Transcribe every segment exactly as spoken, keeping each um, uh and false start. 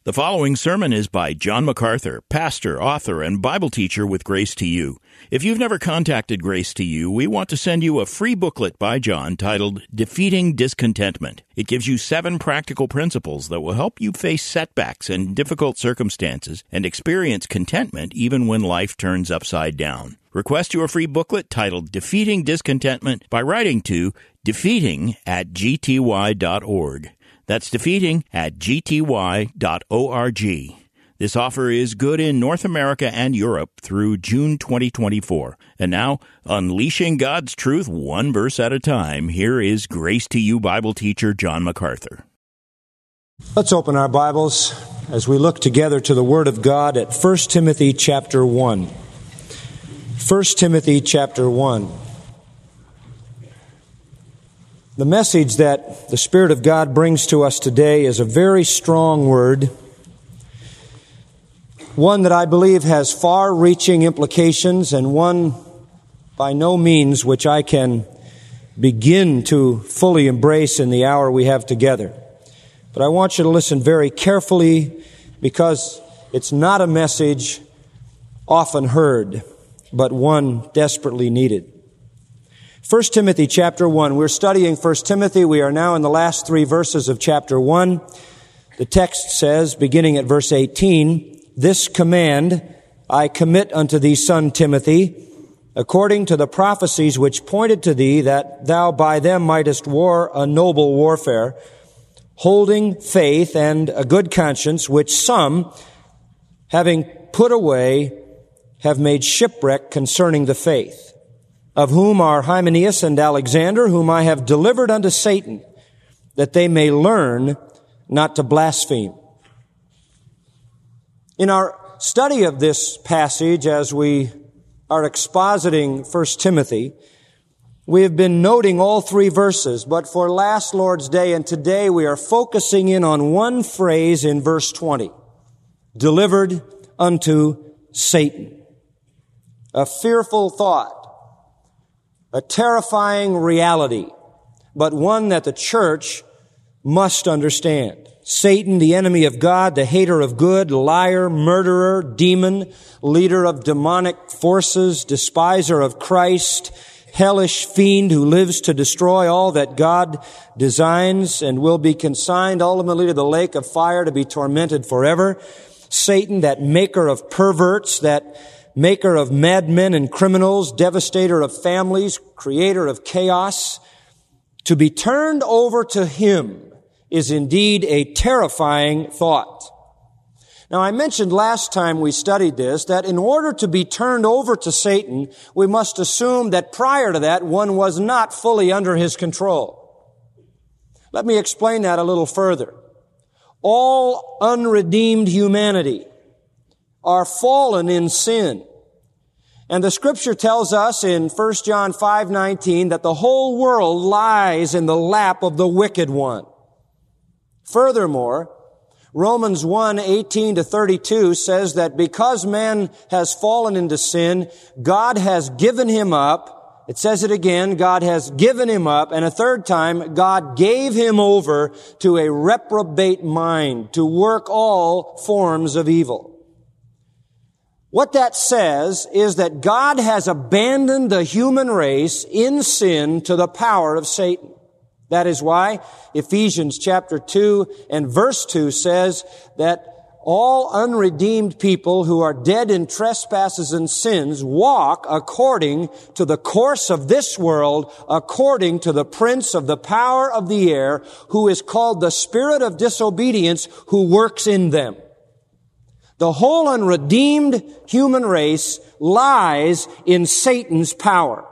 The following sermon is by John MacArthur, pastor, author, and Bible teacher with Grace to You. If you've never contacted Grace to You, we want to send you a free booklet by John titled Defeating Discontentment. It gives you seven practical principles that will help you face setbacks and difficult circumstances and experience contentment even when life turns upside down. Request your free booklet titled Defeating Discontentment by writing to defeating at g t y dot org. That's defeating at g t y dot org. This offer is good in North America and Europe through June twenty twenty-four. And now, unleashing God's truth one verse at a time, here is Grace to You Bible teacher John MacArthur. Let's open our Bibles as we look together to the Word of God at First Timothy chapter one. First Timothy chapter one. The message that the Spirit of God brings to us today is a very strong word, one that I believe has far-reaching implications, and one by no means which I can begin to fully embrace in the hour we have together. But I want you to listen very carefully, because it's not a message often heard, but one desperately needed. First Timothy chapter one. We're studying First Timothy. We are now in the last three verses of chapter one. The text says, beginning at verse eighteen, "This command I commit unto thee, son Timothy, according to the prophecies which pointed to thee, that thou by them mightest war a noble warfare, holding faith and a good conscience, which some, having put away, have made shipwreck concerning the faith. Of whom are Hymenaeus and Alexander, whom I have delivered unto Satan, that they may learn not to blaspheme." In our study of this passage, as we are expositing First Timothy, we have been noting all three verses, but for last Lord's Day and today we are focusing in on one phrase in verse twenty, delivered unto Satan. A fearful thought. A terrifying reality, but one that the church must understand. Satan, the enemy of God, the hater of good, liar, murderer, demon, leader of demonic forces, despiser of Christ, hellish fiend who lives to destroy all that God designs and will be consigned ultimately to the lake of fire to be tormented forever. Satan, that maker of perverts, that maker of madmen and criminals, devastator of families, creator of chaos. To be turned over to him is indeed a terrifying thought. Now, I mentioned last time we studied this that in order to be turned over to Satan, we must assume that prior to that, one was not fully under his control. Let me explain that a little further. All unredeemed humanity are fallen in sin. And the Scripture tells us in First John five nineteen that the whole world lies in the lap of the wicked one. Furthermore, Romans one eighteen to thirty-two says that because man has fallen into sin, God has given him up. It says it again, God has given him up. And a third time, God gave him over to a reprobate mind to work all forms of evil. What that says is that God has abandoned the human race in sin to the power of Satan. That is why Ephesians chapter two and verse two says that all unredeemed people who are dead in trespasses and sins walk according to the course of this world, according to the prince of the power of the air, who is called the spirit of disobedience, who works in them. The whole unredeemed human race lies in Satan's power.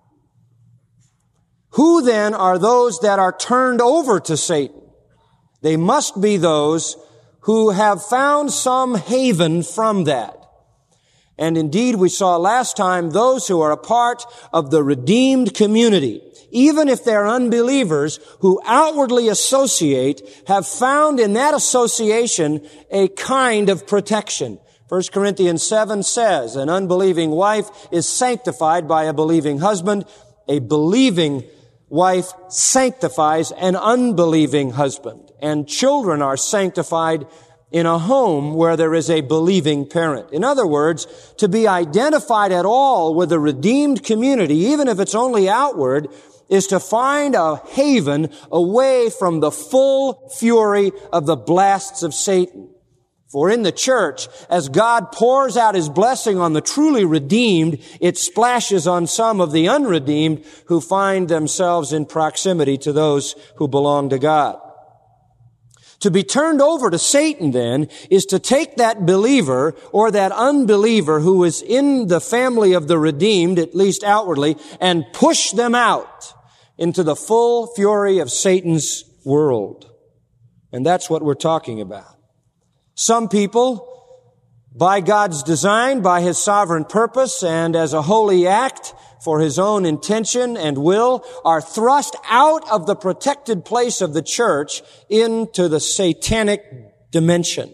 Who then are those that are turned over to Satan? They must be those who have found some haven from that. And indeed, we saw last time those who are a part of the redeemed community, even if they're unbelievers who outwardly associate, have found in that association a kind of protection. First Corinthians seven says, an unbelieving wife is sanctified by a believing husband. A believing wife sanctifies an unbelieving husband. And children are sanctified in a home where there is a believing parent. In other words, to be identified at all with a redeemed community, even if it's only outward, is to find a haven away from the full fury of the blasts of Satan. For in the church, as God pours out His blessing on the truly redeemed, it splashes on some of the unredeemed who find themselves in proximity to those who belong to God. To be turned over to Satan, then, is to take that believer or that unbeliever who is in the family of the redeemed, at least outwardly, and push them out into the full fury of Satan's world. And that's what we're talking about. Some people, by God's design, by His sovereign purpose, and as a holy act for His own intention and will, are thrust out of the protected place of the church into the satanic dimension.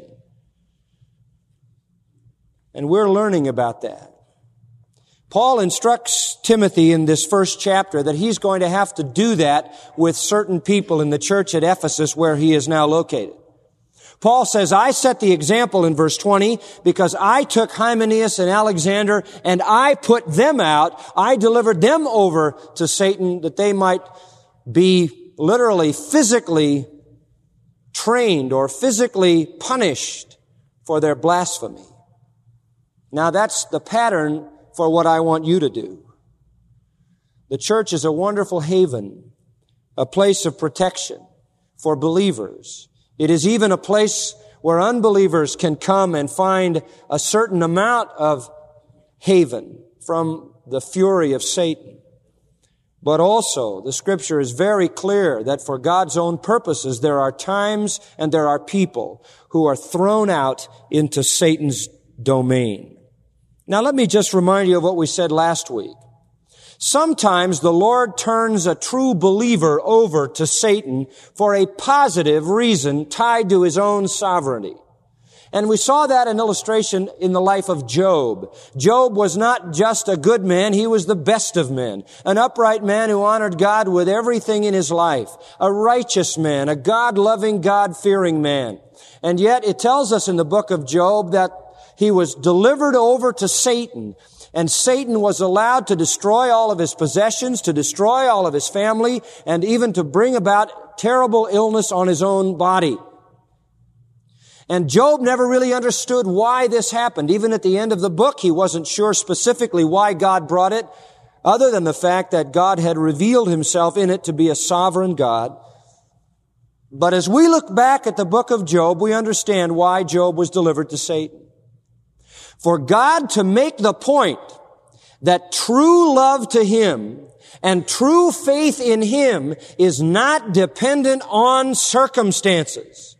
And we're learning about that. Paul instructs Timothy in this first chapter that he's going to have to do that with certain people in the church at Ephesus where he is now located. Paul says, I set the example in verse twenty because I took Hymenaeus and Alexander and I put them out. I delivered them over to Satan that they might be literally physically trained or physically punished for their blasphemy. Now that's the pattern for what I want you to do. The church is a wonderful haven, a place of protection for believers. It is even a place where unbelievers can come and find a certain amount of haven from the fury of Satan. But also, the Scripture is very clear that for God's own purposes, there are times and there are people who are thrown out into Satan's domain. Now, let me just remind you of what we said last week. Sometimes the Lord turns a true believer over to Satan for a positive reason tied to His own sovereignty. And we saw that in illustration in the life of Job. Job was not just a good man, he was the best of men. An upright man who honored God with everything in his life. A righteous man, a God-loving, God-fearing man. And yet it tells us in the book of Job that he was delivered over to Satan. And Satan was allowed to destroy all of his possessions, to destroy all of his family, and even to bring about terrible illness on his own body. And Job never really understood why this happened. Even at the end of the book, he wasn't sure specifically why God brought it, other than the fact that God had revealed Himself in it to be a sovereign God. But as we look back at the book of Job, we understand why Job was delivered to Satan. For God to make the point that true love to Him and true faith in Him is not dependent on circumstances.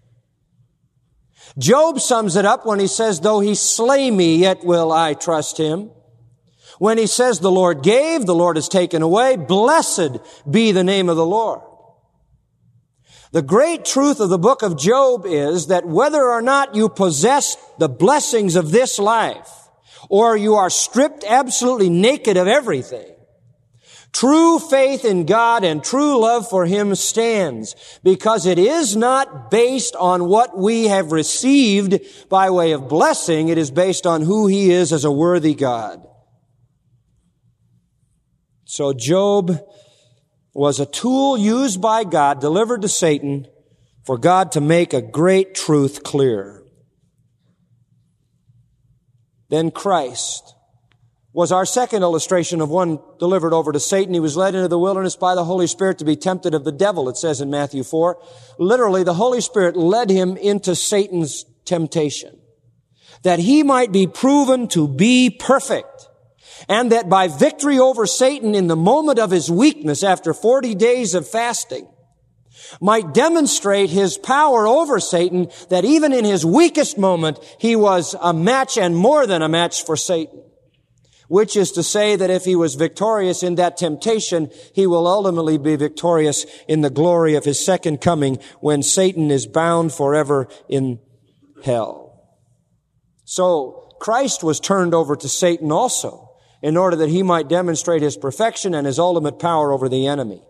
Job sums it up when he says, though He slay me, yet will I trust Him. When he says, the Lord gave, the Lord has taken away, blessed be the name of the Lord. The great truth of the book of Job is that whether or not you possess the blessings of this life, or you are stripped absolutely naked of everything, true faith in God and true love for Him stands, because it is not based on what we have received by way of blessing. It is based on who He is as a worthy God. So Job was a tool used by God, delivered to Satan, for God to make a great truth clear. Then Christ was our second illustration of one delivered over to Satan. He was led into the wilderness by the Holy Spirit to be tempted of the devil, it says in Matthew four. Literally, the Holy Spirit led him into Satan's temptation, that he might be proven to be perfect, and that by victory over Satan in the moment of his weakness after forty days of fasting, might demonstrate his power over Satan, that even in his weakest moment, he was a match and more than a match for Satan. Which is to say that if he was victorious in that temptation, he will ultimately be victorious in the glory of His second coming when Satan is bound forever in hell. So Christ was turned over to Satan also, in order that He might demonstrate His perfection and His ultimate power over the enemy.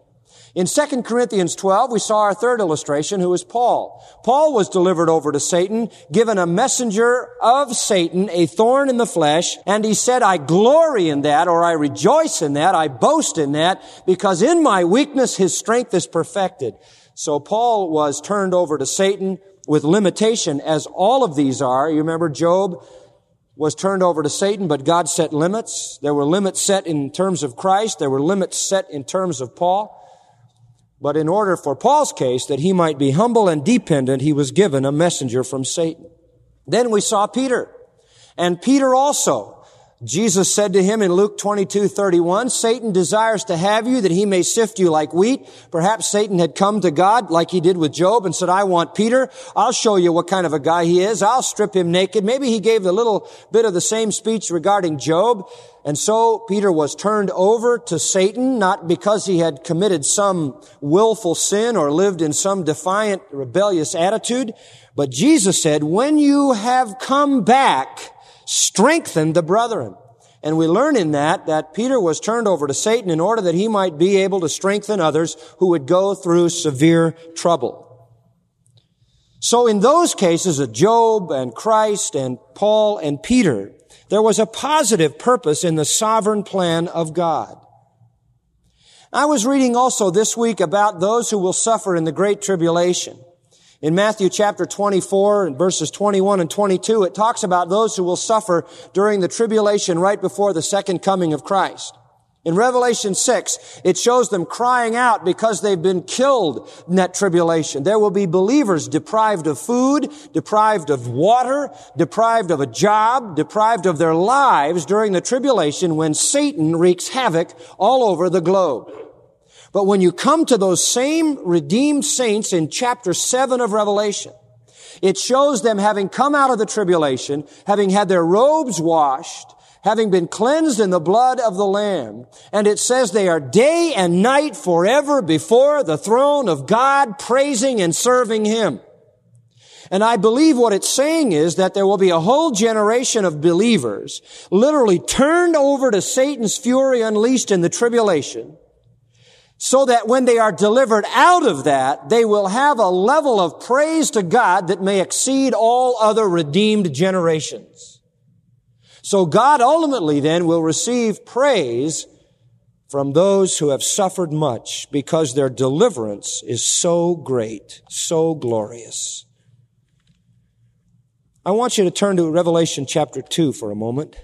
In Second Corinthians twelve, we saw our third illustration, who is Paul. Paul was delivered over to Satan, given a messenger of Satan, a thorn in the flesh, and he said, I glory in that, or I rejoice in that, I boast in that, because in my weakness his strength is perfected. So Paul was turned over to Satan with limitation, as all of these are. You remember Job was turned over to Satan, but God set limits. There were limits set in terms of Christ. There were limits set in terms of Paul. But in order for Paul's case, that he might be humble and dependent, he was given a messenger from Satan. Then we saw Peter. And Peter also, Jesus said to him in Luke twenty-two thirty-one, Satan desires to have you that he may sift you like wheat. Perhaps Satan had come to God like he did with Job and said, I want Peter. I'll show you what kind of a guy he is. I'll strip him naked. Maybe he gave a little bit of the same speech regarding Job. And so Peter was turned over to Satan, not because he had committed some willful sin or lived in some defiant, rebellious attitude. But Jesus said, when you have come back, strengthen the brethren. And we learn in that that Peter was turned over to Satan in order that he might be able to strengthen others who would go through severe trouble. So in those cases of Job and Christ and Paul and Peter, there was a positive purpose in the sovereign plan of God. I was reading also this week about those who will suffer in the Great Tribulation. In Matthew chapter twenty-four and verses twenty-one and twenty-two, it talks about those who will suffer during the tribulation right before the second coming of Christ. In Revelation six, it shows them crying out because they've been killed in that tribulation. There will be believers deprived of food, deprived of water, deprived of a job, deprived of their lives during the tribulation when Satan wreaks havoc all over the globe. But when you come to those same redeemed saints in chapter seven of Revelation, it shows them having come out of the tribulation, having had their robes washed, having been cleansed in the blood of the Lamb. And it says they are day and night forever before the throne of God, praising and serving Him. And I believe what it's saying is that there will be a whole generation of believers literally turned over to Satan's fury unleashed in the tribulation, so that when they are delivered out of that, they will have a level of praise to God that may exceed all other redeemed generations. So God ultimately then will receive praise from those who have suffered much because their deliverance is so great, so glorious. I want you to turn to Revelation chapter two for a moment.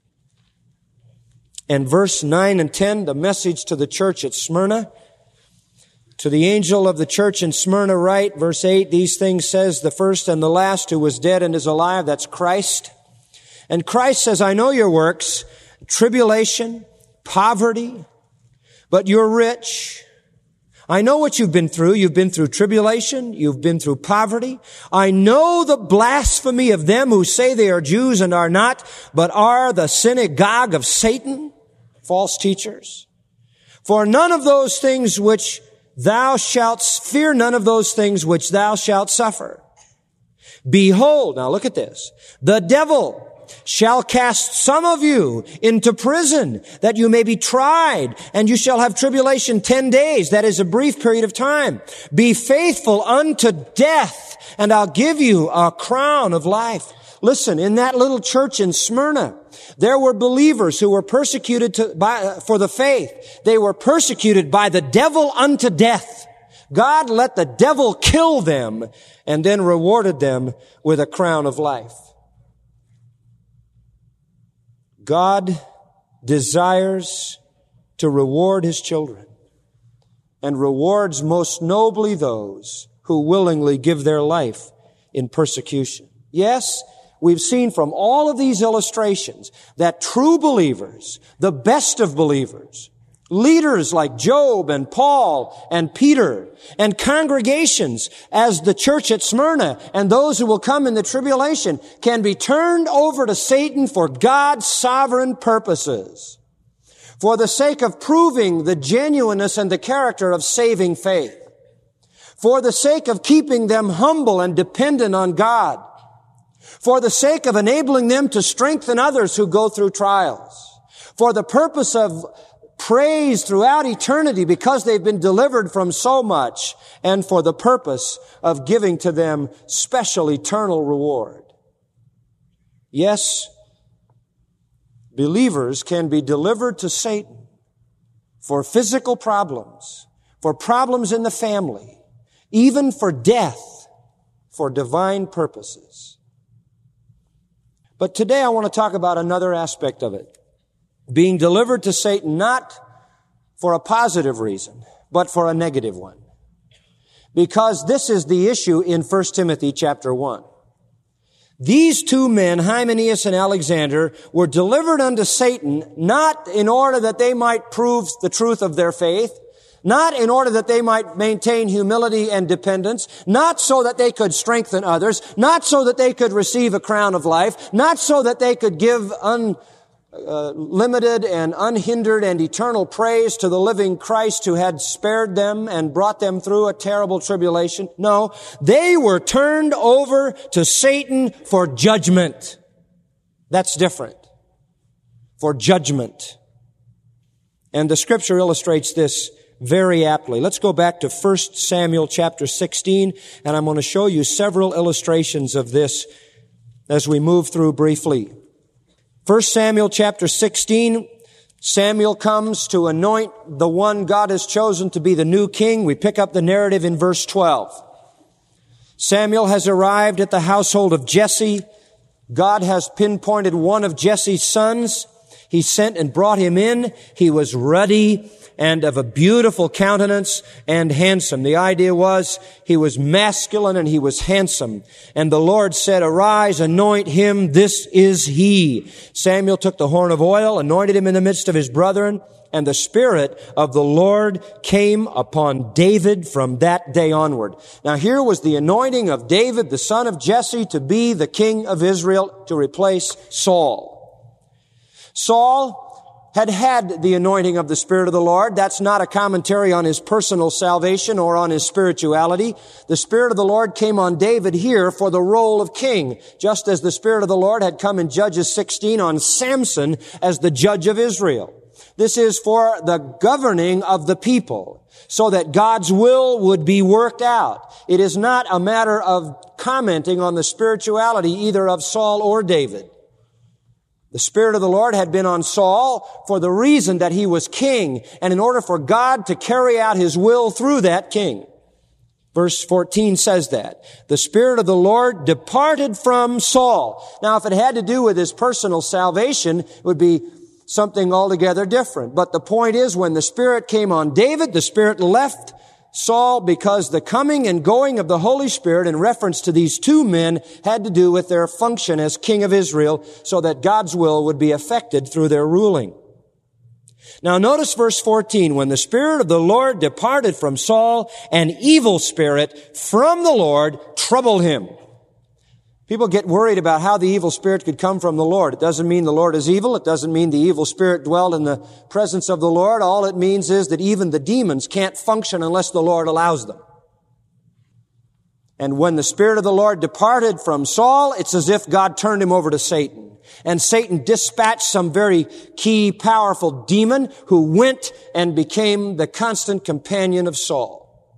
And verse nine and ten, the message to the church at Smyrna. To the angel of the church in Smyrna write, verse eight, these things says the first and the last who was dead and is alive. That's Christ. And Christ says, I know your works, tribulation, poverty, but you're rich. I know what you've been through. You've been through tribulation. You've been through poverty. I know the blasphemy of them who say they are Jews and are not, but are the synagogue of Satan, false teachers. For none of those things which thou shalt, fear none of those things which thou shalt suffer. Behold, now look at this, the devil shall cast some of you into prison, that you may be tried, and you shall have tribulation ten days. That is a brief period of time. Be faithful unto death, and I'll give you a crown of life. Listen, in that little church in Smyrna, there were believers who were persecuted to, by, for the faith. They were persecuted by the devil unto death. God let the devil kill them and then rewarded them with a crown of life. God desires to reward His children and rewards most nobly those who willingly give their life in persecution. Yes, we've seen from all of these illustrations that true believers, the best of believers, leaders like Job and Paul and Peter, and congregations as the church at Smyrna and those who will come in the tribulation can be turned over to Satan for God's sovereign purposes, for the sake of proving the genuineness and the character of saving faith, for the sake of keeping them humble and dependent on God, for the sake of enabling them to strengthen others who go through trials, for the purpose of praise throughout eternity because they've been delivered from so much and for the purpose of giving to them special eternal reward. Yes, believers can be delivered to Satan for physical problems, for problems in the family, even for death, for divine purposes. But today I want to talk about another aspect of it. Being delivered to Satan not for a positive reason, but for a negative one. Because this is the issue in First Timothy chapter one. These two men, Hymenaeus and Alexander, were delivered unto Satan not in order that they might prove the truth of their faith, not in order that they might maintain humility and dependence, not so that they could strengthen others, not so that they could receive a crown of life, not so that they could give unlimited and unhindered and eternal praise to the living Christ who had spared them and brought them through a terrible tribulation. No, they were turned over to Satan for judgment. That's different. For judgment. And the scripture illustrates this very aptly. Let's go back to First Samuel chapter sixteen, and I'm going to show you several illustrations of this as we move through briefly. First Samuel chapter sixteen, Samuel comes to anoint the one God has chosen to be the new king. We pick up the narrative in verse twelve. Samuel has arrived at the household of Jesse. God has pinpointed one of Jesse's sons. He sent and brought him in. He was ruddy and of a beautiful countenance and handsome. The idea was he was masculine and he was handsome. And the Lord said, "Arise, anoint him. This is he." Samuel took the horn of oil, anointed him in the midst of his brethren, and the Spirit of the Lord came upon David from that day onward. Now here was the anointing of David, the son of Jesse, to be the king of Israel, to replace Saul. Saul had had the anointing of the Spirit of the Lord. That's not a commentary on his personal salvation or on his spirituality. The Spirit of the Lord came on David here for the role of king, just as the Spirit of the Lord had come in Judges sixteen on Samson as the judge of Israel. This is for the governing of the people, so that God's will would be worked out. It is not a matter of commenting on the spirituality either of Saul or David. The Spirit of the Lord had been on Saul for the reason that he was king, and in order for God to carry out his will through that king. Verse fourteen says that. The Spirit of the Lord departed from Saul. Now, if it had to do with his personal salvation, it would be something altogether different. But the point is, when the Spirit came on David, the Spirit left Saul, because the coming and going of the Holy Spirit in reference to these two men had to do with their function as king of Israel, so that God's will would be effected through their ruling. Now notice verse fourteen. When the Spirit of the Lord departed from Saul, an evil spirit from the Lord troubled him. People get worried about how the evil spirit could come from the Lord. It doesn't mean the Lord is evil. It doesn't mean the evil spirit dwelled in the presence of the Lord. All it means is that even the demons can't function unless the Lord allows them. And when the Spirit of the Lord departed from Saul, it's as if God turned him over to Satan. And Satan dispatched some very key, powerful demon who went and became the constant companion of Saul.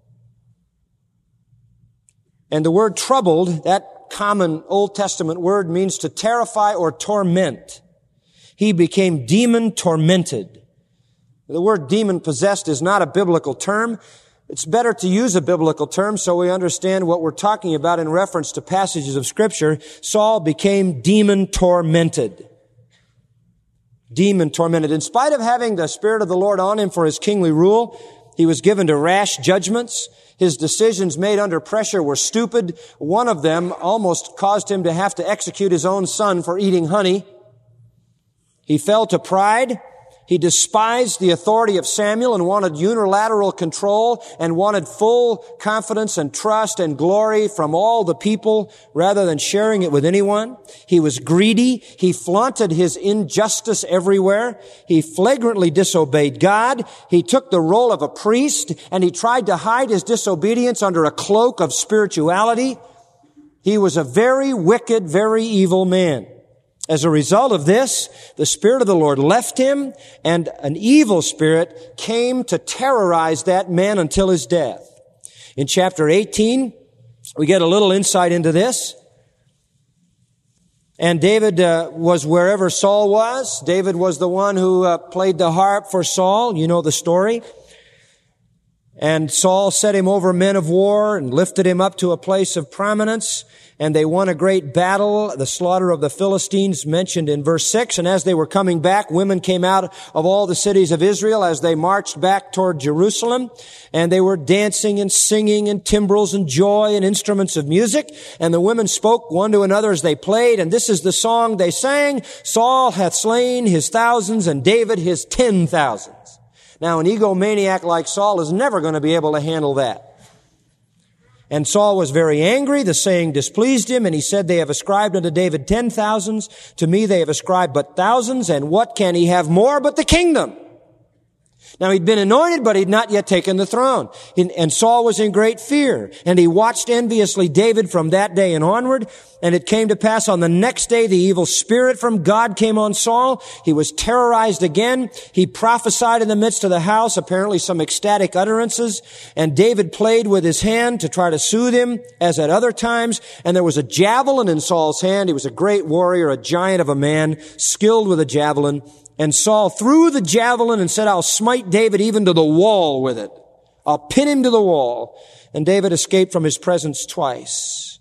And the word troubled, that common Old Testament word, means to terrify or torment. He became demon tormented. The word demon possessed is not a biblical term. It's better to use a biblical term so we understand what we're talking about in reference to passages of Scripture. Saul became demon tormented. Demon tormented. In spite of having the Spirit of the Lord on him for his kingly rule, he was given to rash judgments. His decisions made under pressure were stupid. One of them almost caused him to have to execute his own son for eating honey. He fell to pride. He despised the authority of Samuel and wanted unilateral control and wanted full confidence and trust and glory from all the people rather than sharing it with anyone. He was greedy. He flaunted his injustice everywhere. He flagrantly disobeyed God. He took the role of a priest and he tried to hide his disobedience under a cloak of spirituality. He was a very wicked, very evil man. As a result of this, the Spirit of the Lord left him, and an evil spirit came to terrorize that man until his death. In chapter eighteen, we get a little insight into this. And David uh, was wherever Saul was. David was the one who uh, played the harp for Saul. You know the story. And Saul set him over men of war and lifted him up to a place of prominence. And they won a great battle, the slaughter of the Philistines mentioned in verse six. And as they were coming back, women came out of all the cities of Israel as they marched back toward Jerusalem. And they were dancing and singing and timbrels and joy and instruments of music. And the women spoke one to another as they played. And this is the song they sang: Saul hath slain his thousands and David his ten thousands. Now, an egomaniac like Saul is never going to be able to handle that. And Saul was very angry. The saying displeased him, and he said, they have ascribed unto David ten thousands. To me they have ascribed but thousands, and what can he have more but the kingdom? Now, he'd been anointed, but he'd not yet taken the throne. And Saul was in great fear, and he watched enviously David from that day and onward. And it came to pass on the next day, the evil spirit from God came on Saul. He was terrorized again. He prophesied in the midst of the house, apparently some ecstatic utterances. And David played with his hand to try to soothe him, as at other times. And there was a javelin in Saul's hand. He was a great warrior, a giant of a man, skilled with a javelin. And Saul threw the javelin and said, I'll smite David even to the wall with it. I'll pin him to the wall. And David escaped from his presence twice.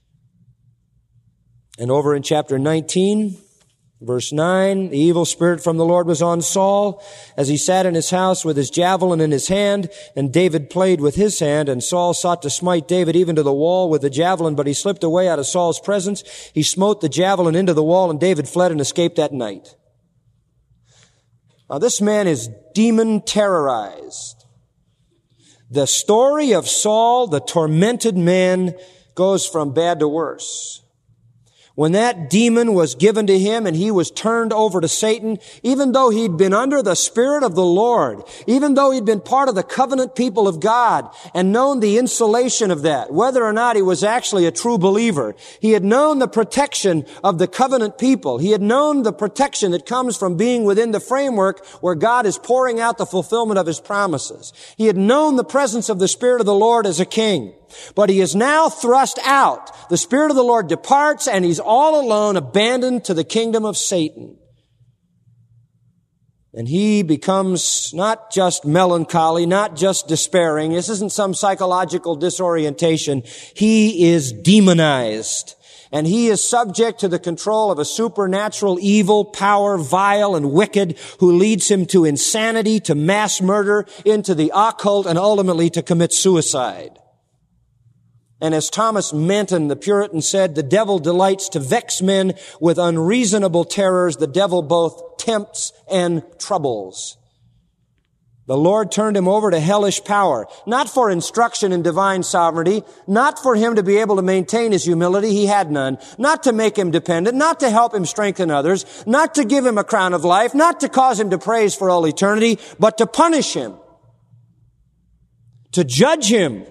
And over in chapter nineteen, verse nine, the evil spirit from the Lord was on Saul as he sat in his house with his javelin in his hand, and David played with his hand, and Saul sought to smite David even to the wall with the javelin, but he slipped away out of Saul's presence. He smote the javelin into the wall, and David fled and escaped that night. Now, this man is demon terrorized. The story of Saul, the tormented man, goes from bad to worse. When that demon was given to him and he was turned over to Satan, even though he'd been under the Spirit of the Lord, even though he'd been part of the covenant people of God and known the insulation of that, whether or not he was actually a true believer, he had known the protection of the covenant people. He had known the protection that comes from being within the framework where God is pouring out the fulfillment of His promises. He had known the presence of the Spirit of the Lord as a king. But he is now thrust out. The Spirit of the Lord departs, and he's all alone, abandoned to the kingdom of Satan. And he becomes not just melancholy, not just despairing. This isn't some psychological disorientation. He is demonized. And he is subject to the control of a supernatural evil power, vile and wicked, who leads him to insanity, to mass murder, into the occult, and ultimately to commit suicide. And as Thomas Manton, the Puritan, said, the devil delights to vex men with unreasonable terrors. The devil both tempts and troubles. The Lord turned him over to hellish power, not for instruction in divine sovereignty, not for him to be able to maintain his humility, he had none, not to make him dependent, not to help him strengthen others, not to give him a crown of life, not to cause him to praise for all eternity, but to punish him, to judge him.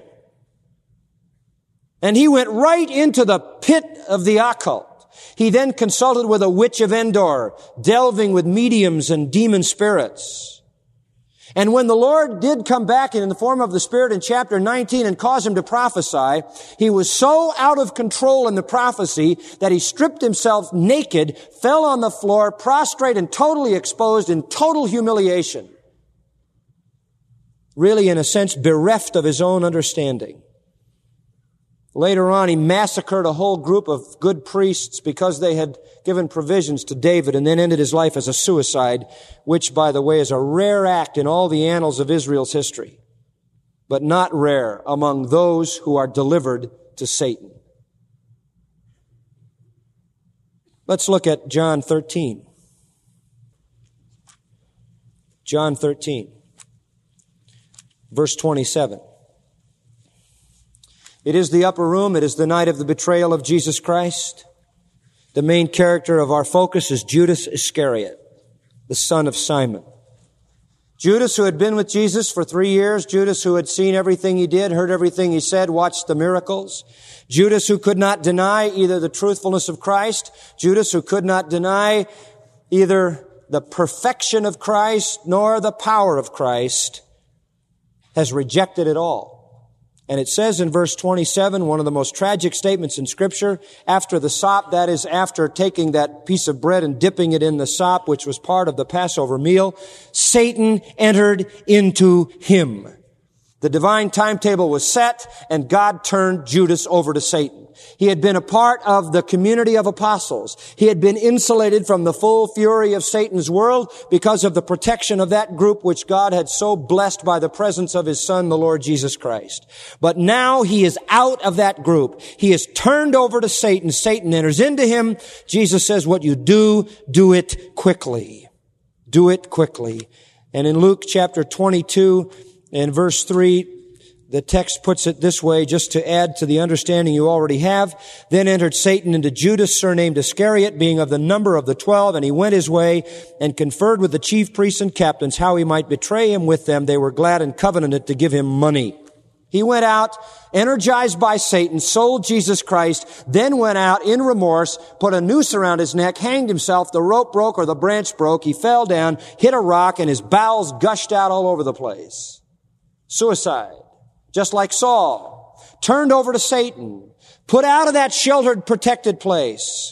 And he went right into the pit of the occult. He then consulted with a witch of Endor, delving with mediums and demon spirits. And when the Lord did come back in the form of the Spirit in chapter nineteen and cause him to prophesy, he was so out of control in the prophecy that he stripped himself naked, fell on the floor, prostrate and totally exposed in total humiliation. Really, in a sense, bereft of his own understanding. Later on, he massacred a whole group of good priests because they had given provisions to David, and then ended his life as a suicide, which, by the way, is a rare act in all the annals of Israel's history, but not rare among those who are delivered to Satan. Let's look at John thirteen. John thirteen, verse twenty-seven. It is the upper room. It is the night of the betrayal of Jesus Christ. The main character of our focus is Judas Iscariot, the son of Simon. Judas, who had been with Jesus for three years, Judas, who had seen everything he did, heard everything he said, watched the miracles. Judas, who could not deny either the truthfulness of Christ. Judas, who could not deny either the perfection of Christ nor the power of Christ, has rejected it all. And it says in verse twenty-seven, one of the most tragic statements in Scripture, after the sop, that is, after taking that piece of bread and dipping it in the sop, which was part of the Passover meal, Satan entered into him. The divine timetable was set, and God turned Judas over to Satan. He had been a part of the community of apostles. He had been insulated from the full fury of Satan's world because of the protection of that group which God had so blessed by the presence of His Son, the Lord Jesus Christ. But now he is out of that group. He is turned over to Satan. Satan enters into him. Jesus says, what you do, do it quickly. Do it quickly. And in Luke chapter twenty-two, in verse three, the text puts it this way, just to add to the understanding you already have. Then entered Satan into Judas, surnamed Iscariot, being of the number of the twelve, and he went his way and conferred with the chief priests and captains how he might betray him with them. They were glad and covenanted to give him money. He went out, energized by Satan, sold Jesus Christ, then went out in remorse, put a noose around his neck, hanged himself, the rope broke or the branch broke, he fell down, hit a rock, and his bowels gushed out all over the place. Suicide. Just like Saul, turned over to Satan, put out of that sheltered, protected place.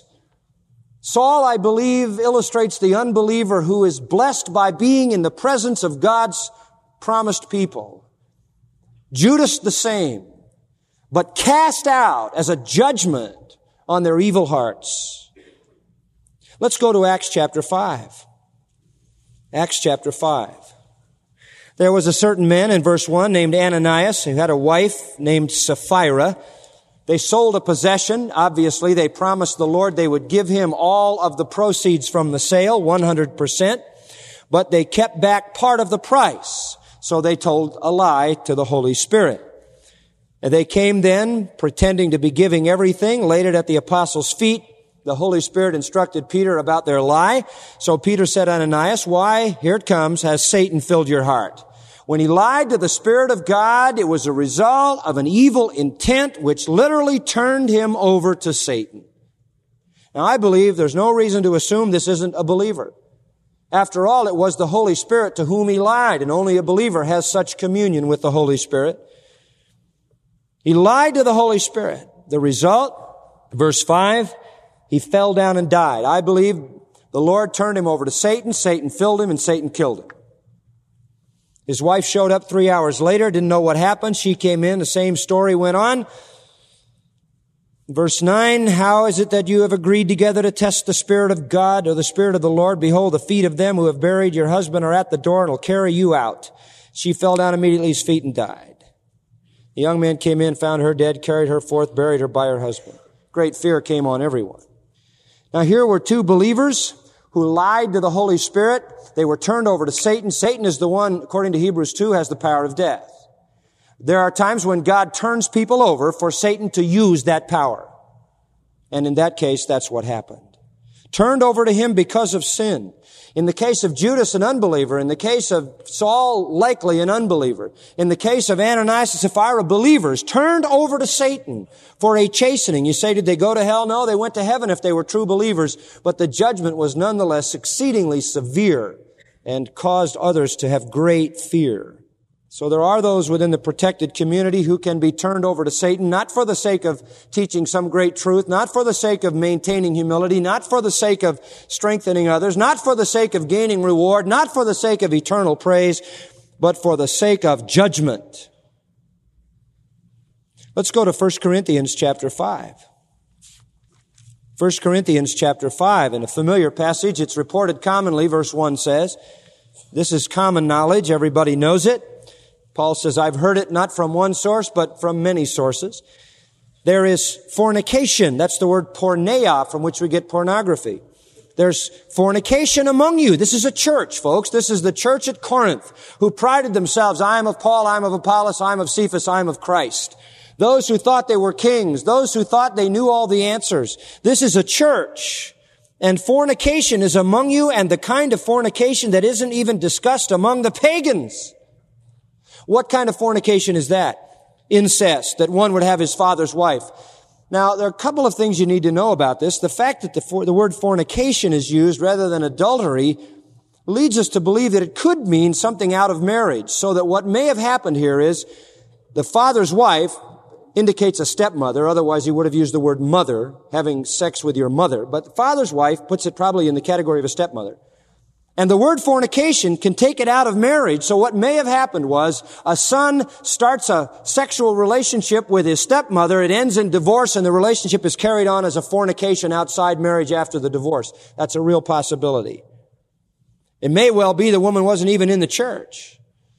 Saul, I believe, illustrates the unbeliever who is blessed by being in the presence of God's promised people. Judas the same, but cast out as a judgment on their evil hearts. Let's go to Acts chapter five. Acts chapter five. There was a certain man in verse one named Ananias who had a wife named Sapphira. They sold a possession. Obviously, they promised the Lord they would give him all of the proceeds from the sale, one hundred percent. But they kept back part of the price. So they told a lie to the Holy Spirit. And they came then, pretending to be giving everything, laid it at the apostles' feet. The Holy Spirit instructed Peter about their lie. So Peter said, Ananias, why, here it comes, has Satan filled your heart? When he lied to the Spirit of God, it was a result of an evil intent which literally turned him over to Satan. Now, I believe there's no reason to assume this isn't a believer. After all, it was the Holy Spirit to whom he lied, and only a believer has such communion with the Holy Spirit. He lied to the Holy Spirit. The result, verse five, he fell down and died. I believe the Lord turned him over to Satan. Satan filled him, and Satan killed him. His wife showed up three hours later, didn't know what happened. She came in, the same story went on. Verse nine, how is it that you have agreed together to test the Spirit of God or the Spirit of the Lord? Behold, the feet of them who have buried your husband are at the door and will carry you out. She fell down immediately at his feet and died. The young man came in, found her dead, carried her forth, buried her by her husband. Great fear came on everyone. Now here were two believers who lied to the Holy Spirit. They were turned over to Satan. Satan is the one, according to Hebrews two, has the power of death. There are times when God turns people over for Satan to use that power. And in that case, that's what happened. Turned over to him because of sin. In the case of Judas, an unbeliever. In the case of Saul, likely an unbeliever. In the case of Ananias and Sapphira, believers turned over to Satan for a chastening. You say, did they go to hell? No, they went to heaven if they were true believers. But the judgment was nonetheless exceedingly severe and caused others to have great fear. So there are those within the protected community who can be turned over to Satan, not for the sake of teaching some great truth, not for the sake of maintaining humility, not for the sake of strengthening others, not for the sake of gaining reward, not for the sake of eternal praise, but for the sake of judgment. Let's go to First Corinthians chapter five. First Corinthians chapter five, in a familiar passage, it's reported commonly, verse one says, this is common knowledge, everybody knows it. Paul says, I've heard it not from one source, but from many sources. There is fornication. That's the word porneia, from which we get pornography. There's fornication among you. This is a church, folks. This is the church at Corinth, who prided themselves, I am of Paul, I am of Apollos, I am of Cephas, I am of Christ. Those who thought they were kings, those who thought they knew all the answers. This is a church And fornication is among you, and the kind of fornication that isn't even discussed among the pagans. What kind of fornication is that? Incest, that one would have his father's wife. Now, there are a couple of things you need to know about this. The fact that the, for, the word fornication is used rather than adultery leads us to believe that it could mean something out of marriage, so that what may have happened here is the father's wife indicates a stepmother. Otherwise, he would have used the word mother, having sex with your mother. But the father's wife puts it probably in the category of a stepmother. And the word fornication can take it out of marriage. So what may have happened was a son starts a sexual relationship with his stepmother. It ends in divorce, and the relationship is carried on as a fornication outside marriage after the divorce. That's a real possibility. It may well be the woman wasn't even in the church.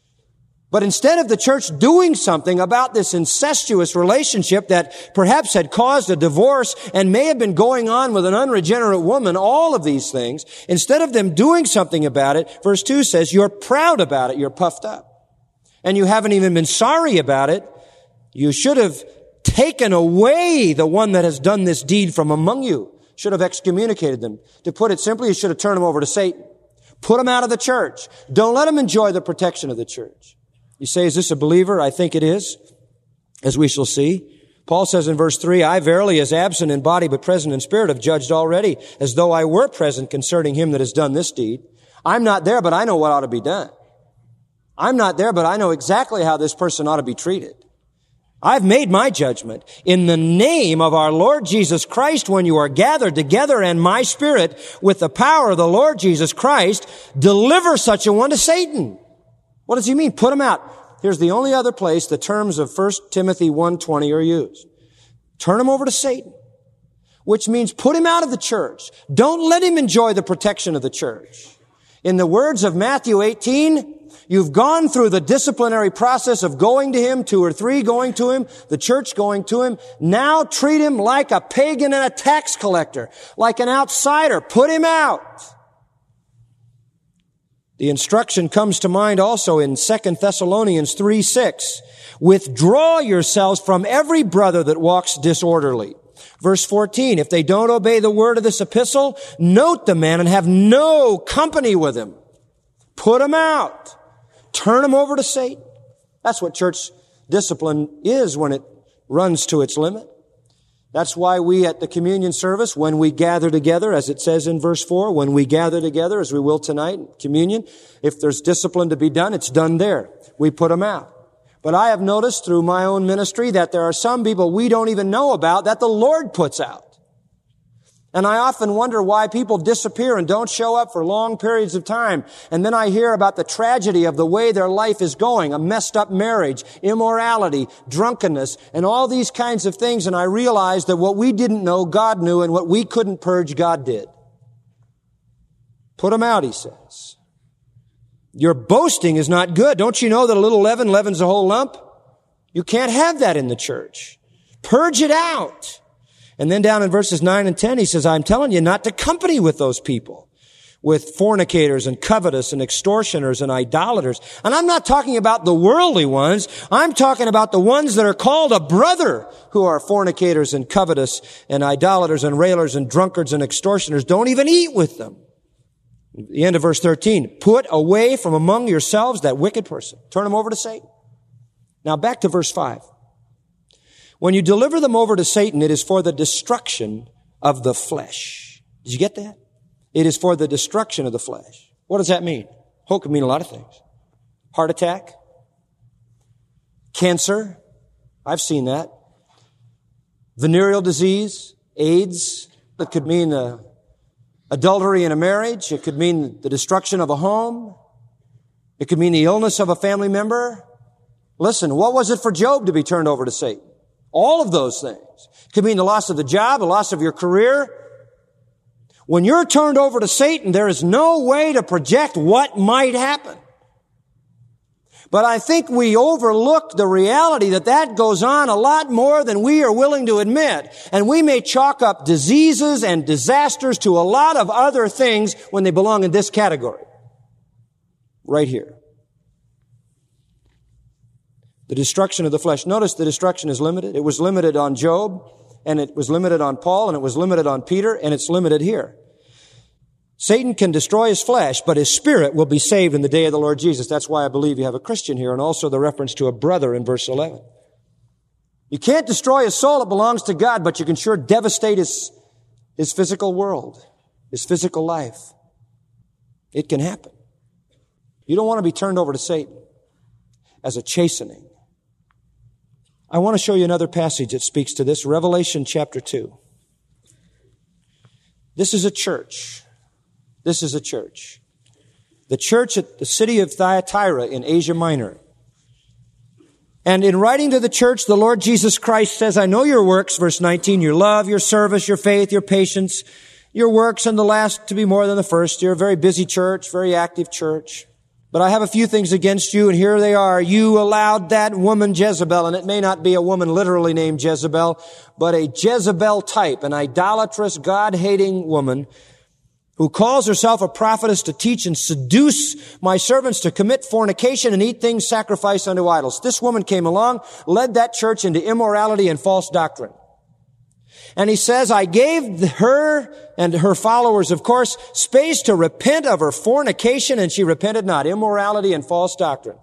But instead of the church doing something about this incestuous relationship that perhaps had caused a divorce and may have been going on with an unregenerate woman, all of these things, instead of them doing something about it, verse two says, you're proud about it, you're puffed up. And you haven't even been sorry about it. You should have taken away the one that has done this deed from among you. Should have excommunicated them. To put it simply, you should have turned them over to Satan. Put them out of the church. Don't let them enjoy the protection of the church. You say, is this a believer? I think it is, as we shall see. Paul says in verse three, I verily, as absent in body but present in spirit, have judged already, as though I were present concerning him that has done this deed. I'm not there, but I know what ought to be done. I'm not there, but I know exactly how this person ought to be treated. I've made my judgment. In the name of our Lord Jesus Christ, when you are gathered together in my spirit with the power of the Lord Jesus Christ, deliver such a one to Satan. What does he mean? Put him out. Here's the only other place the terms of First Timothy one twenty are used. Turn him over to Satan, which means put him out of the church. Don't let him enjoy the protection of the church. In the words of Matthew eighteen, you've gone through the disciplinary process of going to him, two or three going to him, the church going to him. Now treat him like a pagan and a tax collector, like an outsider. Put him out. The instruction comes to mind also in Second Thessalonians three six. Withdraw yourselves from every brother that walks disorderly. Verse fourteen, if they don't obey the word of this epistle, note the man and have no company with him. Put him out. Turn him over to Satan. That's what church discipline is when it runs to its limit. That's why we at the communion service, when we gather together, as it says in verse four, when we gather together, as we will tonight, communion, if there's discipline to be done, it's done there. We put them out. But I have noticed through my own ministry that there are some people we don't even know about that the Lord puts out. And I often wonder why people disappear and don't show up for long periods of time. And then I hear about the tragedy of the way their life is going, a messed up marriage, immorality, drunkenness, and all these kinds of things. And I realize that what we didn't know, God knew, and what we couldn't purge, God did. Put them out, he says. Your boasting is not good. Don't you know that a little leaven leavens a whole lump? You can't have that in the church. Purge it out. And then down in verses nine and ten, he says, I'm telling you not to company with those people, with fornicators and covetous and extortioners and idolaters. And I'm not talking about the worldly ones. I'm talking about the ones that are called a brother, who are fornicators and covetous and idolaters and railers and drunkards and extortioners. Don't even eat with them. The end of verse thirteen, put away from among yourselves that wicked person. Turn him over to Satan. Now back to verse five. When you deliver them over to Satan, it is for the destruction of the flesh. Did you get that? It is for the destruction of the flesh. What does that mean? Oh, it can mean a lot of things. Heart attack. Cancer. I've seen that. Venereal disease. AIDS. It could mean uh, adultery in a marriage. It could mean the destruction of a home. It could mean the illness of a family member. Listen, what was it for Job to be turned over to Satan? All of those things. It could mean the loss of the job, the loss of your career. When you're turned over to Satan, there is no way to project what might happen. But I think we overlook the reality that that goes on a lot more than we are willing to admit. And we may chalk up diseases and disasters to a lot of other things when they belong in this category. Right here. The destruction of the flesh. Notice the destruction is limited. It was limited on Job, and it was limited on Paul, and it was limited on Peter, and it's limited here. Satan can destroy his flesh, but his spirit will be saved in the day of the Lord Jesus. That's why I believe you have a Christian here, and also the reference to a brother in verse eleven. You can't destroy his soul. It belongs to God, but you can sure devastate his, his physical world, his physical life. It can happen. You don't want to be turned over to Satan as a chastening. I want to show you another passage that speaks to this, Revelation chapter two. This is a church. This is a church. The church at the city of Thyatira in Asia Minor. And in writing to the church, the Lord Jesus Christ says, I know your works, verse nineteen, your love, your service, your faith, your patience, your works, and the last to be more than the first. You're a very busy church, very active church. But I have a few things against you, and here they are. You allowed that woman Jezebel, and it may not be a woman literally named Jezebel, but a Jezebel type, an idolatrous, God-hating woman who calls herself a prophetess, to teach and seduce my servants to commit fornication and eat things sacrificed unto idols. This woman came along, led that church into immorality and false doctrine. And he says, I gave her and her followers, of course, space to repent of her fornication, and she repented not. Immorality and false doctrine.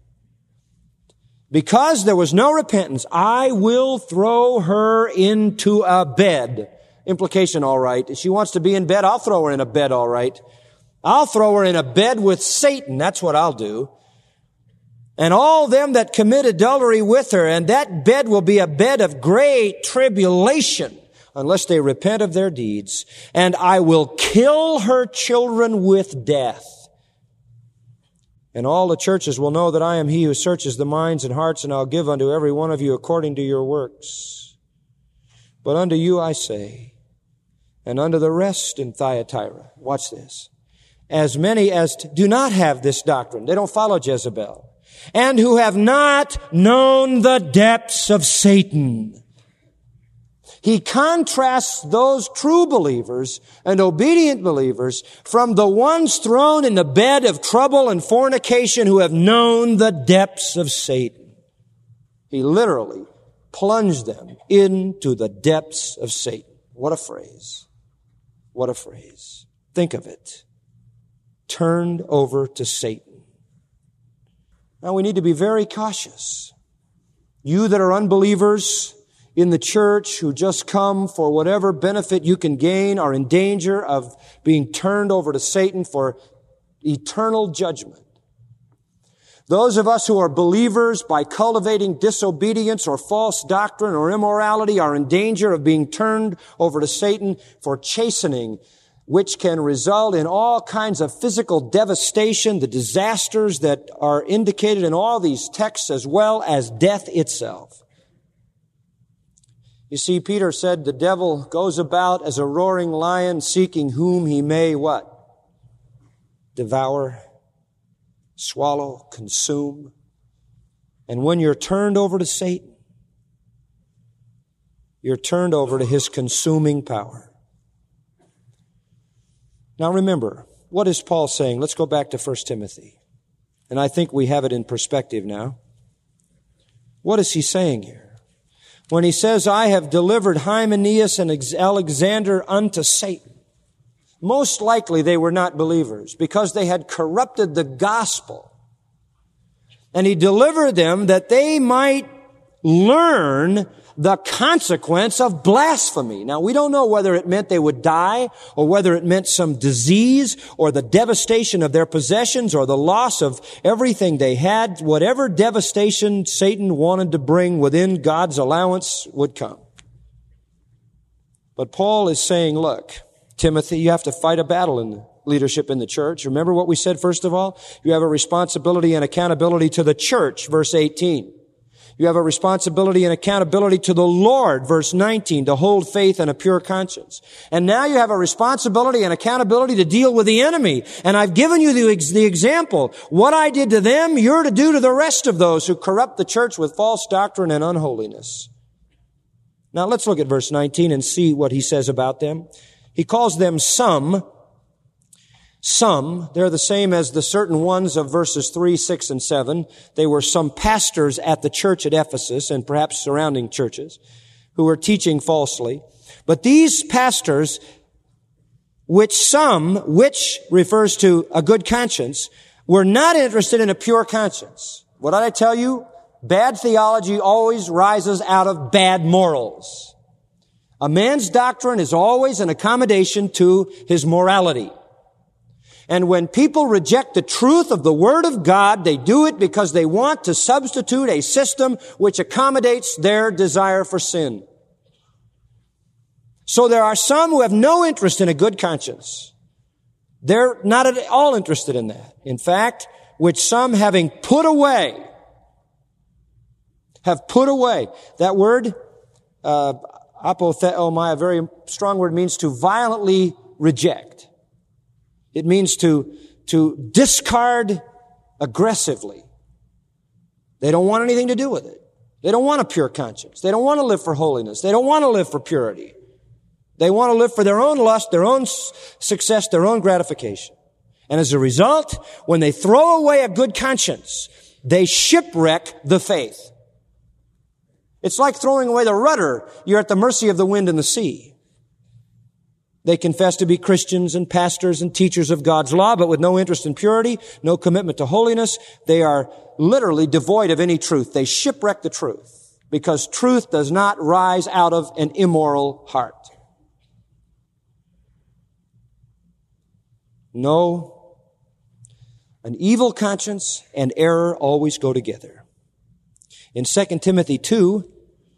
Because there was no repentance, I will throw her into a bed. Implication, all right. If she wants to be in bed, I'll throw her in a bed, all right. I'll throw her in a bed with Satan. That's what I'll do. And all them that commit adultery with her, and that bed will be a bed of great tribulation, unless they repent of their deeds. And I will kill her children with death. And all the churches will know that I am he who searches the minds and hearts, and I'll give unto every one of you according to your works. But unto you I say, and unto the rest in Thyatira, watch this, as many as t- do not have this doctrine, they don't follow Jezebel, and who have not known the depths of Satan. He contrasts those true believers and obedient believers from the ones thrown in the bed of trouble and fornication who have known the depths of Satan. He literally plunged them into the depths of Satan. What a phrase. What a phrase. Think of it. Turned over to Satan. Now we need to be very cautious. You that are unbelievers in the church who just come for whatever benefit you can gain are in danger of being turned over to Satan for eternal judgment. Those of us who are believers, by cultivating disobedience or false doctrine or immorality, are in danger of being turned over to Satan for chastening, which can result in all kinds of physical devastation, the disasters that are indicated in all these texts, as well as death itself. You see, Peter said the devil goes about as a roaring lion, seeking whom he may what? Devour. Swallow, consume. And when you're turned over to Satan, you're turned over to his consuming power. Now remember, what is Paul saying? Let's go back to First Timothy. And I think we have it in perspective now. What is he saying here? When he says, I have delivered Hymenaeus and Alexander unto Satan. Most likely they were not believers because they had corrupted the gospel. And he delivered them that they might learn the consequence of blasphemy. Now, we don't know whether it meant they would die or whether it meant some disease or the devastation of their possessions or the loss of everything they had. Whatever devastation Satan wanted to bring within God's allowance would come. But Paul is saying, look, Timothy, you have to fight a battle in leadership in the church. Remember what we said first of all? You have a responsibility and accountability to the church, verse eighteen. You have a responsibility and accountability to the Lord, verse nineteen, to hold faith and a pure conscience. And now you have a responsibility and accountability to deal with the enemy. And I've given you the, the example. What I did to them, you're to do to the rest of those who corrupt the church with false doctrine and unholiness. Now let's look at verse nineteen and see what he says about them. He calls them some. Some, they're the same as the certain ones of verses three, six, and seven. They were some pastors at the church at Ephesus and perhaps surrounding churches who were teaching falsely. But these pastors which some, which refers to a good conscience, were not interested in a pure conscience. What did I tell you? Bad theology always rises out of bad morals. A man's doctrine is always an accommodation to his morality. And when people reject the truth of the Word of God, they do it because they want to substitute a system which accommodates their desire for sin. So there are some who have no interest in a good conscience. They're not at all interested in that. In fact, which some having put away, have put away. That word, uh, apotheomai, a very strong word, means to violently reject. It means to, to discard aggressively. They don't want anything to do with it. They don't want a pure conscience. They don't want to live for holiness. They don't want to live for purity. They want to live for their own lust, their own success, their own gratification. And as a result, when they throw away a good conscience, they shipwreck the faith. It's like throwing away the rudder. You're at the mercy of the wind and the sea. They confess to be Christians and pastors and teachers of God's law, but with no interest in purity, no commitment to holiness. They are literally devoid of any truth. They shipwreck the truth because truth does not rise out of an immoral heart. No, an evil conscience and error always go together. In Second Timothy two,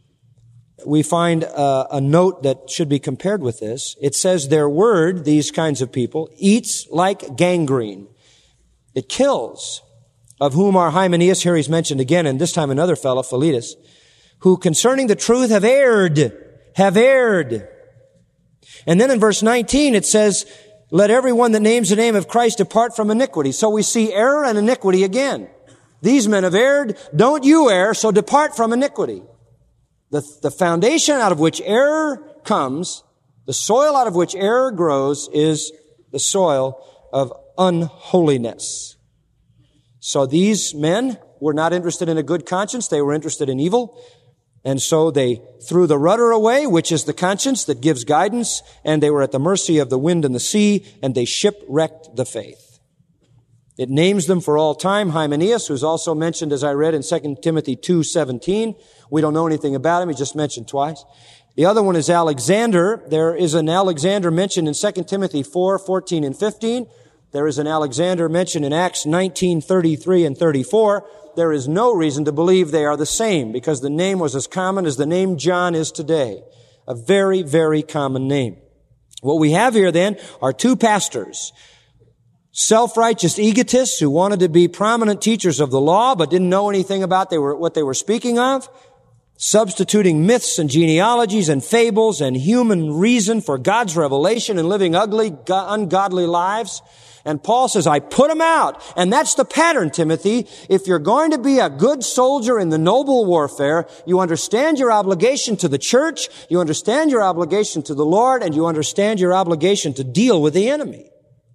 we find uh, a note that should be compared with this. It says their word, these kinds of people, eats like gangrene. It kills. Of whom are Hymenaeus, here he's mentioned again, and this time another fellow, Philetus, who concerning the truth have erred, have erred. And then in verse nineteen it says, let everyone that names the name of Christ depart from iniquity. So we see error and iniquity again. These men have erred, don't you err, so depart from iniquity. The, the foundation out of which error comes, the soil out of which error grows, is the soil of unholiness. So these men were not interested in a good conscience, they were interested in evil. And so they threw the rudder away, which is the conscience that gives guidance, and they were at the mercy of the wind and the sea, and they shipwrecked the faith. It names them for all time. Hymenaeus, who's also mentioned, as I read in Second Timothy two seventeen. We don't know anything about him. He's just mentioned twice. The other one is Alexander. There is an Alexander mentioned in Second Timothy four fourteen and fifteen. There is an Alexander mentioned in Acts nineteen thirty-three and thirty-four. There is no reason to believe they are the same because the name was as common as the name John is today. A very, very common name. What we have here then are two pastors. Self-righteous egotists who wanted to be prominent teachers of the law but didn't know anything about they were, what they were speaking of, substituting myths and genealogies and fables and human reason for God's revelation and living ugly, ungodly lives. And Paul says, I put them out. And that's the pattern, Timothy. If you're going to be a good soldier in the noble warfare, you understand your obligation to the church, you understand your obligation to the Lord, and you understand your obligation to deal with the enemy.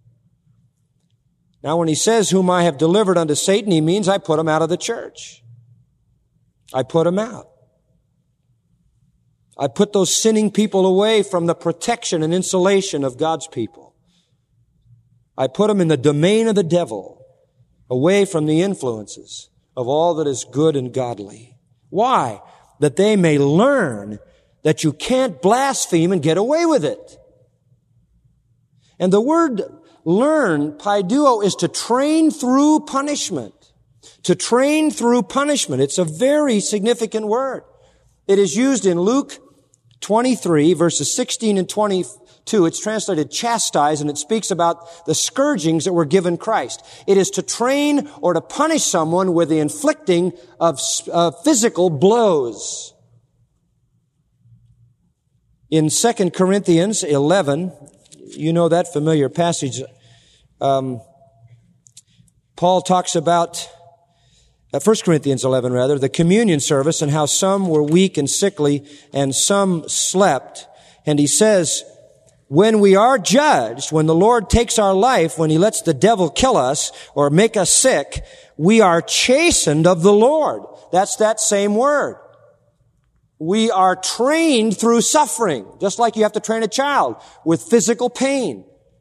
Now, when he says, whom I have delivered unto Satan, he means I put him out of the church. I put him out. I put those sinning people away from the protection and insulation of God's people. I put them in the domain of the devil, away from the influences of all that is good and godly. Why? That they may learn that you can't blaspheme and get away with it. And the word learn, paiduo, is to train through punishment. To train through punishment. It's a very significant word. It is used in Luke twenty-three, verses sixteen and twenty-two. It's translated chastise, and it speaks about the scourgings that were given Christ. It is to train or to punish someone with the inflicting of uh, physical blows. In Second Corinthians eleven, you know that familiar passage, um, Paul talks about Uh, First Corinthians eleven, rather, the communion service and how some were weak and sickly and some slept. And he says, when we are judged, when the Lord takes our life, when he lets the devil kill us or make us sick, we are chastened of the Lord. That's that same word. We are trained through suffering, just like you have to train a child with physical pain.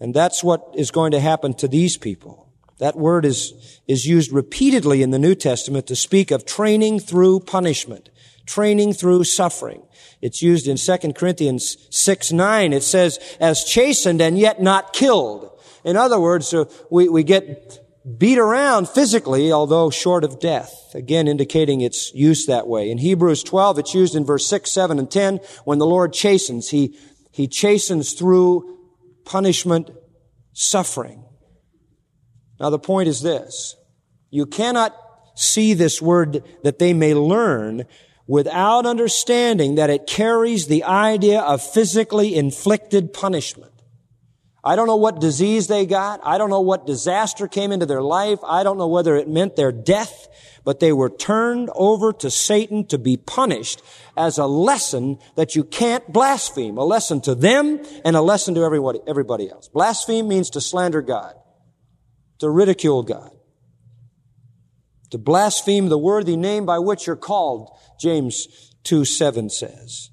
And that's what is going to happen to these people. That word is, is used repeatedly in the New Testament to speak of training through punishment, training through suffering. It's used in Second Corinthians six nine. It says, as chastened and yet not killed. In other words, uh, we, we get beat around physically, although short of death. Again, indicating its use that way. In Hebrews twelve, it's used in verse six, seven, and ten. When the Lord chastens, He, He chastens through punishment, suffering. Now the point is this. You cannot see this word that they may learn without understanding that it carries the idea of physically inflicted punishment. I don't know what disease they got. I don't know what disaster came into their life. I don't know whether it meant their death, but they were turned over to Satan to be punished as a lesson that you can't blaspheme, a lesson to them and a lesson to everybody, everybody else. Blaspheme means to slander God, to ridicule God, to blaspheme the worthy name by which you're called, James two seven says.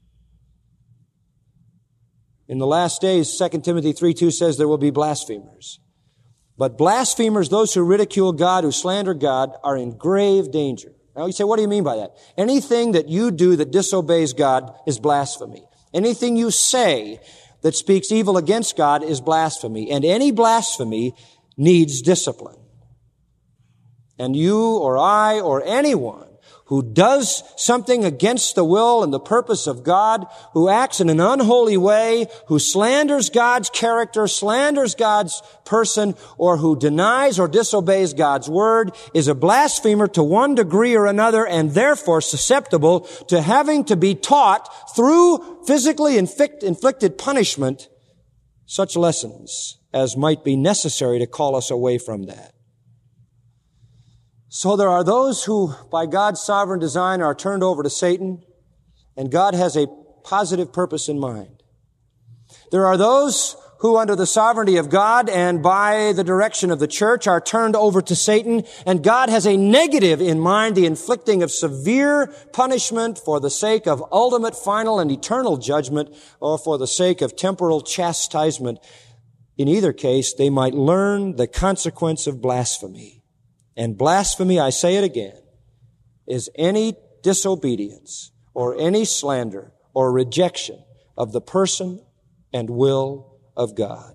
In the last days, Second Timothy three two says there will be blasphemers. But blasphemers, those who ridicule God, who slander God, are in grave danger. Now you say, what do you mean by that? Anything that you do that disobeys God is blasphemy. Anything you say that speaks evil against God is blasphemy. And any blasphemy needs discipline. And you or I or anyone who does something against the will and the purpose of God, who acts in an unholy way, who slanders God's character, slanders God's person, or who denies or disobeys God's word, is a blasphemer to one degree or another, and therefore susceptible to having to be taught through physically inflict, inflicted punishment such lessons as might be necessary to call us away from that. So there are those who, by God's sovereign design, are turned over to Satan, and God has a positive purpose in mind. There are those who, under the sovereignty of God and by the direction of the church, are turned over to Satan, and God has a negative in mind, the inflicting of severe punishment for the sake of ultimate, final, and eternal judgment, or for the sake of temporal chastisement. In either case, they might learn the consequence of blasphemy. And blasphemy, I say it again, is any disobedience or any slander or rejection of the person and will of God.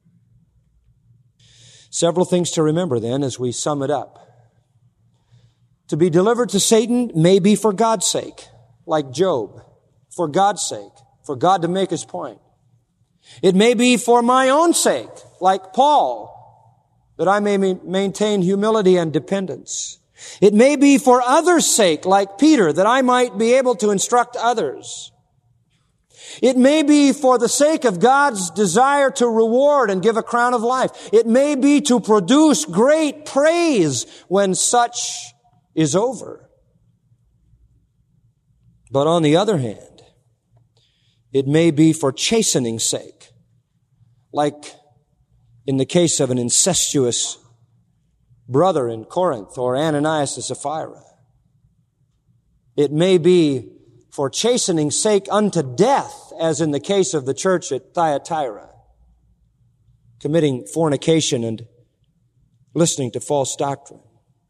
Several things to remember then as we sum it up. To be delivered to Satan may be for God's sake, like Job, for God's sake, for God to make His point. It may be for my own sake, like Paul, that I may maintain humility and dependence. It may be for others' sake, like Peter, that I might be able to instruct others. It may be for the sake of God's desire to reward and give a crown of life. It may be to produce great praise when such is over. But on the other hand, it may be for chastening's sake, like in the case of an incestuous brother in Corinth or Ananias and Sapphira. It may be for chastening's sake unto death, as in the case of the church at Thyatira, committing fornication and listening to false doctrine.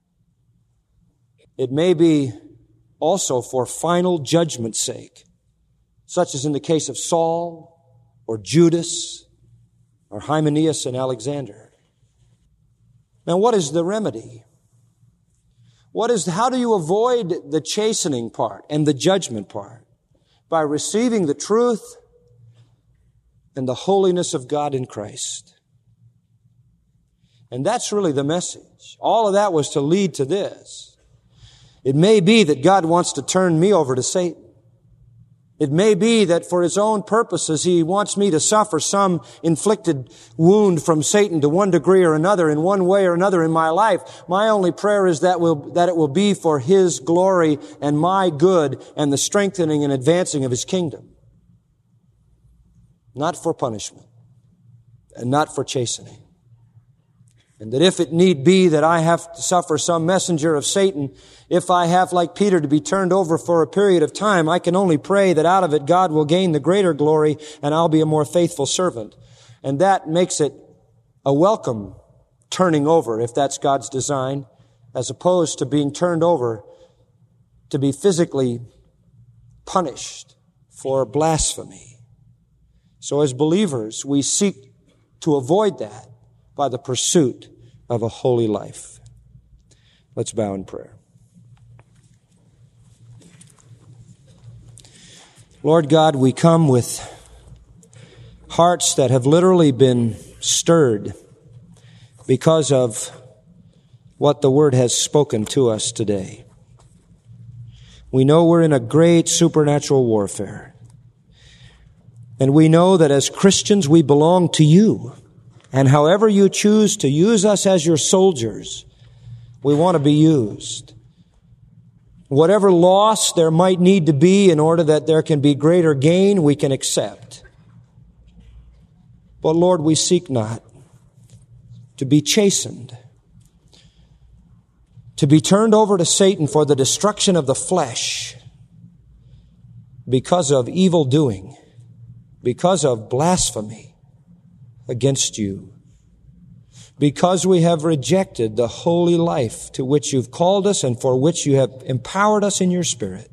It may be also for final judgment's sake, such as in the case of Saul or Judas or Hymenaeus and Alexander. Now, what is the remedy? What is, how do you avoid the chastening part and the judgment part? By receiving the truth and the holiness of God in Christ. And that's really the message. All of that was to lead to this. It may be that God wants to turn me over to Satan. It may be that for His own purposes, He wants me to suffer some inflicted wound from Satan to one degree or another, in one way or another in my life. My only prayer is that will, that it will be for His glory and my good and the strengthening and advancing of His kingdom. Not for punishment and not for chastening. And that if it need be that I have to suffer some messenger of Satan, if I have, like Peter, to be turned over for a period of time, I can only pray that out of it God will gain the greater glory and I'll be a more faithful servant. And that makes it a welcome turning over, if that's God's design, as opposed to being turned over to be physically punished for blasphemy. So as believers, we seek to avoid that by the pursuit of a holy life. Let's bow in prayer. Lord God, we come with hearts that have literally been stirred because of what the Word has spoken to us today. We know we're in a great supernatural warfare. And we know that as Christians we belong to you. And however you choose to use us as your soldiers, we want to be used. Whatever loss there might need to be in order that there can be greater gain, we can accept. But Lord, we seek not to be chastened, to be turned over to Satan for the destruction of the flesh because of evil doing, because of blasphemy against you, because we have rejected the holy life to which you've called us and for which you have empowered us in your Spirit.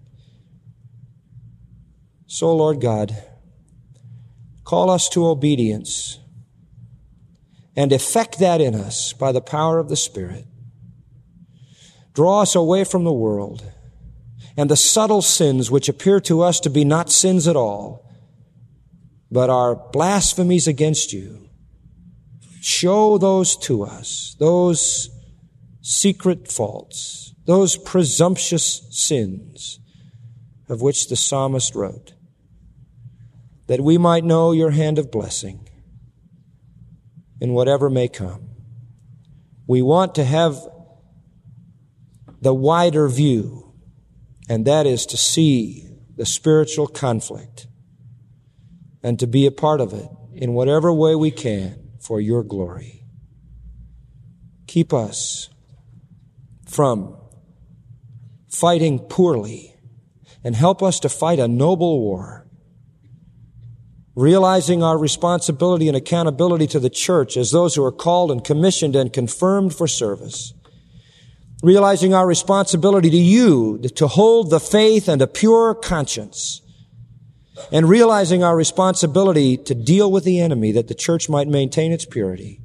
So, Lord God, call us to obedience and effect that in us by the power of the Spirit. Draw us away from the world and the subtle sins which appear to us to be not sins at all, but are blasphemies against you. Show those to us, those secret faults, those presumptuous sins of which the psalmist wrote, that we might know your hand of blessing in whatever may come. We want to have the wider view, and that is to see the spiritual conflict and to be a part of it in whatever way we can for your glory. Keep us from fighting poorly and help us to fight a noble war, realizing our responsibility and accountability to the church as those who are called and commissioned and confirmed for service, realizing our responsibility to you to hold the faith and a pure conscience, and realizing our responsibility to deal with the enemy that the church might maintain its purity.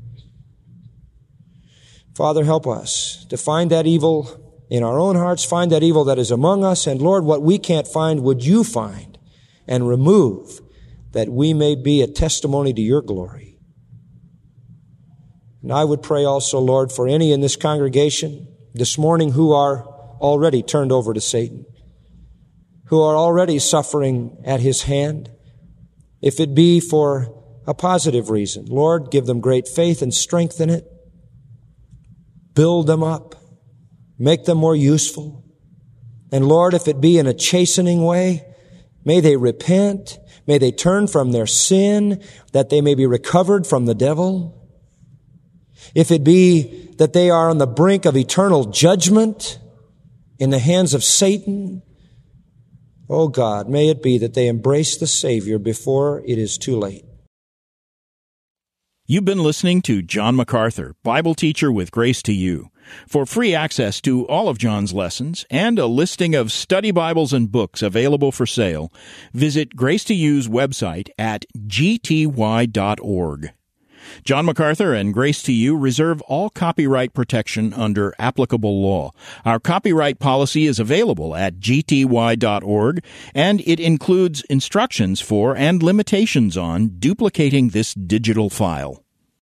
Father, help us to find that evil in our own hearts, find that evil that is among us, and Lord, what we can't find, would you find and remove, that we may be a testimony to your glory. And I would pray also, Lord, for any in this congregation this morning who are already turned over to Satan, who are already suffering at his hand, if it be for a positive reason. Lord, give them great faith and strength in it. Build them up. Make them more useful. And Lord, if it be in a chastening way, may they repent. May they turn from their sin, that they may be recovered from the devil. If it be that they are on the brink of eternal judgment in the hands of Satan, oh God, may it be that they embrace the Savior before it is too late. You've been listening to John MacArthur, Bible teacher with Grace to You. For free access to all of John's lessons and a listing of study Bibles and books available for sale, visit Grace to You's website at g t y dot org. John MacArthur and Grace to You reserve all copyright protection under applicable law. Our copyright policy is available at g t y dot org, and it includes instructions for and limitations on duplicating this digital file.